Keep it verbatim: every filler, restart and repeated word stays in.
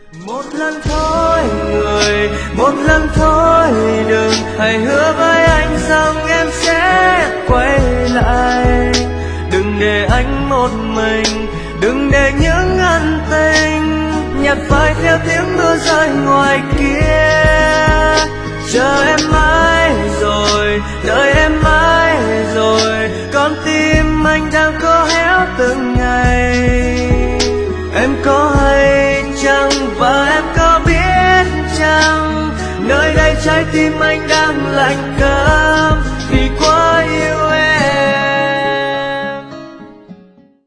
Một lần thôi người, một lần thôi đừng, hãy hứa với anh rằng em sẽ quay lại. Đừng để anh một mình, đừng để những ân tình nhạt phai theo tiếng mưa rơi ngoài kia. Chờ em mãi rồi, đợi em mãi rồi, con tim anh đang cố héo từng ngày. Em có hay chăng và em có biết chăng, nơi đây trái tim anh đang lạnh câm.